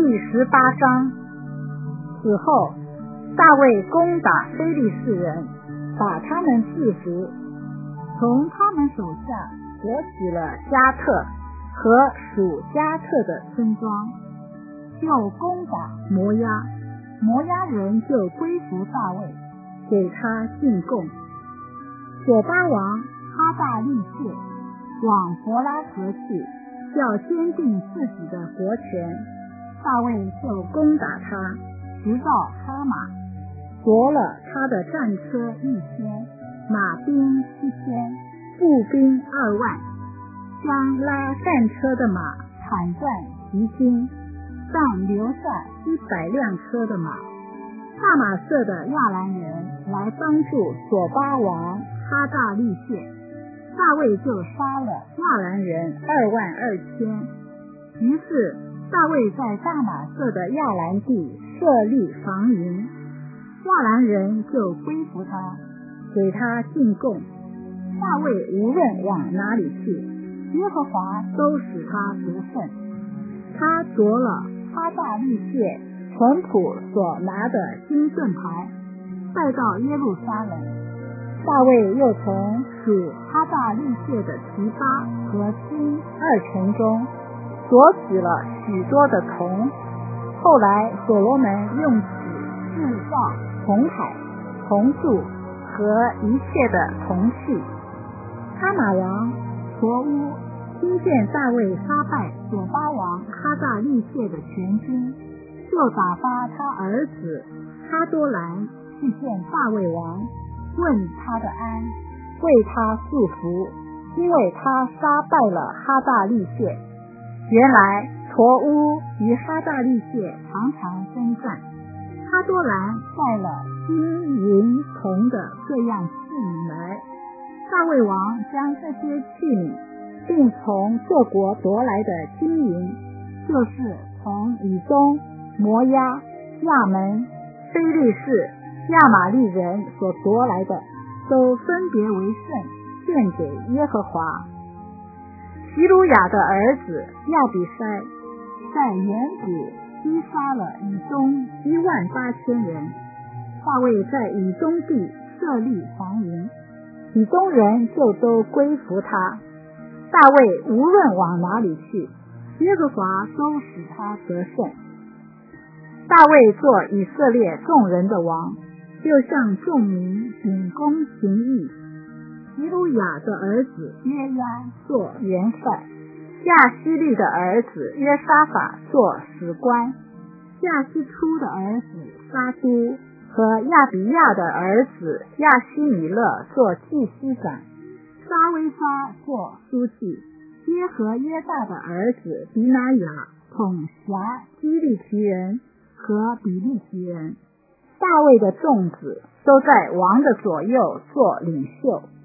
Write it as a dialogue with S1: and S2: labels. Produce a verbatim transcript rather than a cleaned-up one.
S1: 第十八章。此后，大卫攻打非利士人，把他们制服，从他们手下夺取了加特和属加特的村庄，就攻打摩押，摩押人就归服大卫，给他进贡。索巴王哈大利谢往伯拉河去，要坚定自己的国权，大卫就攻打他，直到哈马，夺了他的战车一千，马兵七千，步兵二万，将拉战车的马砍断骑筋，但留下一百辆车的马。大马色的亚兰人来帮助索巴王哈大利谢，大卫就杀了亚兰人二万二千。于是大卫在大马色的亚兰地设立防营，亚兰人就归服他，给他进贡。大卫无论往哪里去，耶和华都使他得胜。他夺了哈大利谢臣仆所拿的金盾牌，带到耶路撒冷。大卫又从属哈大利谢的提巴和金二城中夺取了许多的铜。后来所罗门用此制造铜海、铜柱和一切的铜器。哈马王陀乌听见大卫杀败索巴王哈大利谢的全军，就打发他儿子哈多兰去见大卫王，问他的安，为他祝福，因为他杀败了哈大利谢。原来陀乌与哈大利谢常常征战，哈多兰带了金银铜的各样器皿来，大卫王将这些器皿并从各国夺来的金银，就是从以东、摩押、亚门、非利士、亚玛利人所夺来的，都分别为圣，献给耶和华。希鲁雅的儿子亚比筛在远古击杀了以东一万八千人，大卫在以东地设立防营，以东人就都归服他。大卫无论往哪里去，耶和华都使他得胜。大卫做以色列众人的王，又向众民秉公行义。希鲁雅的儿子约押做元帅，亚希利的儿子约沙法做史官，亚希初的儿子沙都和亚比亚的儿子亚希米勒做祭司长，沙威沙做书记，耶和耶大的儿子比拿雅统辖基利提人和比利提人。大卫的众子都在王的左右做领袖。